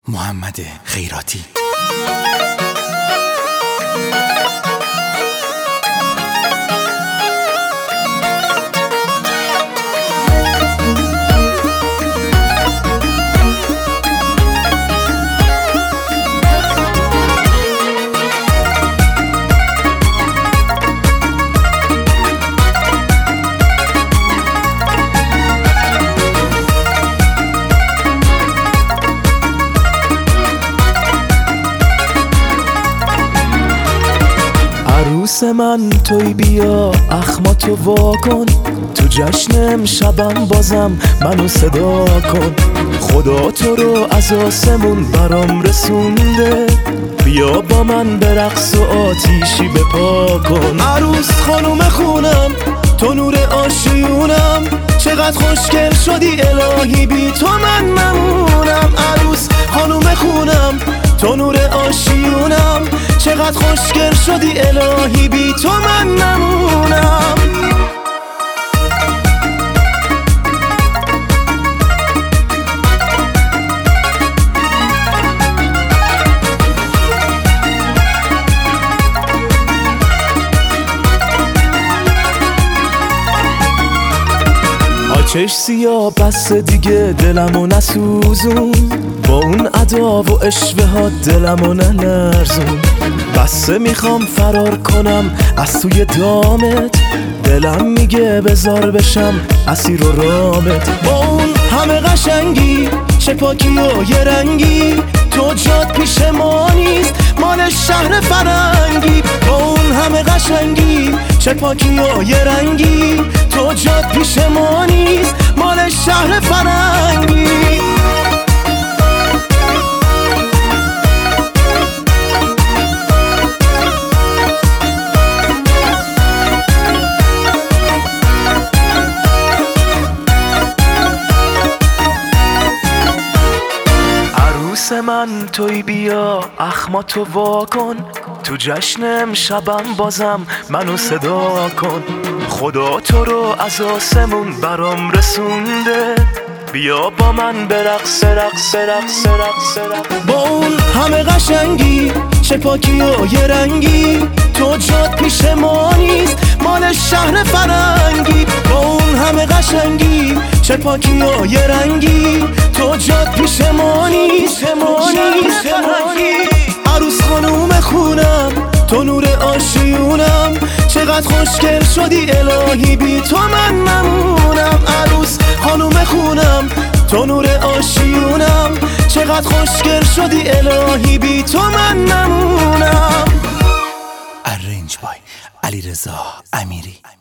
محمد خیراتی. عروس من توی بیا اخماتو واکن، تو جشن امشبم بازم منو صدا کن. خدا تو رو از آسمون برام رسونده، بیا با من به رقص و آتیشی بپا کن. عروس خانوم خونم تو نور آشیونم، چقدر خوشگل شدی الهی بی تو من نمونم. عروس خانوم خونم تو نور آشیونم، چقدر خوشگل شدی الهی بی تو من نمونم. آتش سیاه بس دیگه دلمو نسوزون، با اون ادا و اشوه ها دلمو نلرزون. بسه میخوام فرار کنم از توی دامت، دلم میگه بزار بشم اسیر و رامت. با اون همه قشنگی چه پاکی و یه رنگی، تو جات پیش ما نیست مال شهر فرنگی. با اون همه قشنگی چه پاکی و یه رنگی، تو جات پیش ما نیست مال شهر فرنگی. عروس من توی بیا اخماتو واکن، تو جشن امشبم بازم منو صدا کن. خدا تو رو از آسمون برام رسونده، بیا با من به رقص رقص رقص رقص رقص. با اون همه قشنگی چه پاکی و یه رنگی، تو جات پیش ما نیست مال شهر فرنگی. با اون همه قشنگی چه پاکی و یه رنگی، تو جات پیش ما نیست عروس خانوم خونم تو نور آشیونم، چقدر خوشگل شدی الهی بی تو من نمونم. عروس خانوم خونم تو نور آشیونم، چقدر خوشگل شدی الهی بی تو من نمونم. ارنج بای علیرضا امیری.